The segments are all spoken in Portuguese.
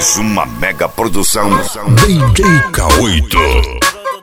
Mais uma mega produção DJ K8.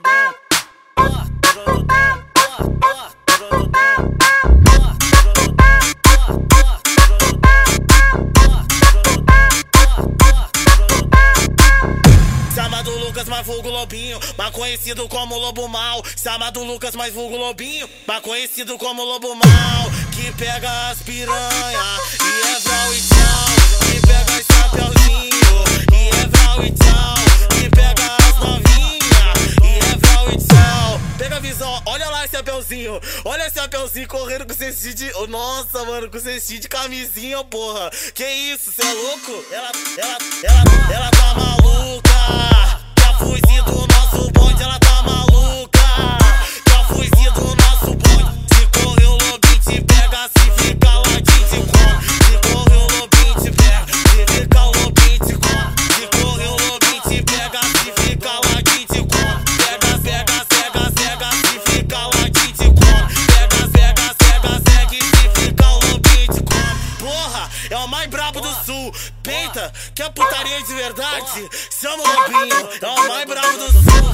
Chamado Lucas, mais vulgo Lobinho, mais conhecido como Lobo Mal. Chamado Lucas, mais vulgo Lobinho, mais conhecido como Lobo Mal. Que pega as piranha e é vral e tchau. Que pega as chapeuzinho e é vral e tchau. Que pega as novinha e é vral e tchau. Pega a visão, olha lá esse chapeuzinho. Olha esse chapeuzinho correndo com cestinho de... Oh, nossa, mano, com cestinho de camisinha, porra. Que isso, cê é louco? Ela tá maluca. Já fugir do nosso bonde, ela tá maluca. Já fugir do nosso bonde. Se correr o lobinho te pega, se fica ladinho te come. Se correr o lobinho te pega, se fica o lobinho te come. Se correr o lobinho te pega, se fica ladinho te come. Pega, cega, cega, cega, se fica ladinho te come. Pega, cega, cega, cega, se fica o lobinho te come. Porra, é o mais brabo do sul. Peita, que é putaria de verdade. Chama o lobinho, é o mais brabo do sul.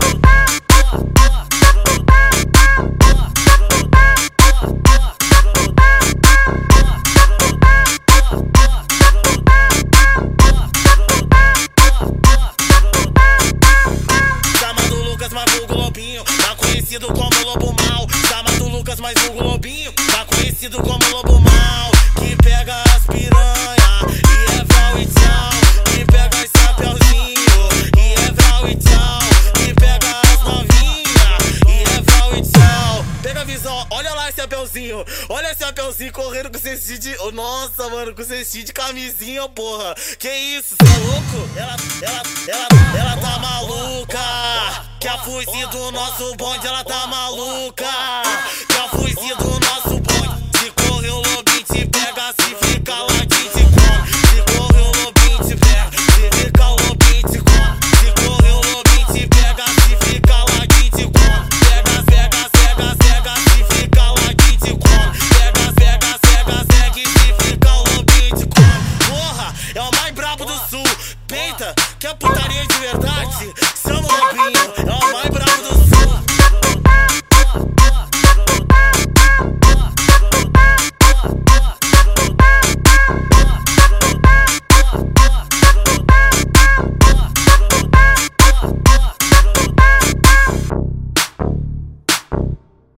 Chamado Lucas, mais vulgo Lobinho, mais conhecido como Lobo Mal. Chamado Lucas, mais vulgo Lobinho, mais conhecido como Lobo Mal. Que pega as piranha e é vral e tchau. Que pega as chapeuzinho e é vral e tchau. Que pega as novinha e é vral e tchau. Pega a visão, olha lá esse chapeuzinho. Olha esse chapeuzinho correndo com cestinho de... Oh, nossa, mano, com cestinho de camisinha, porra. Que isso, cê é louco? Ela tá maluca. Quer fugir do nosso bonde, ela tá maluca. Quer fugir do nosso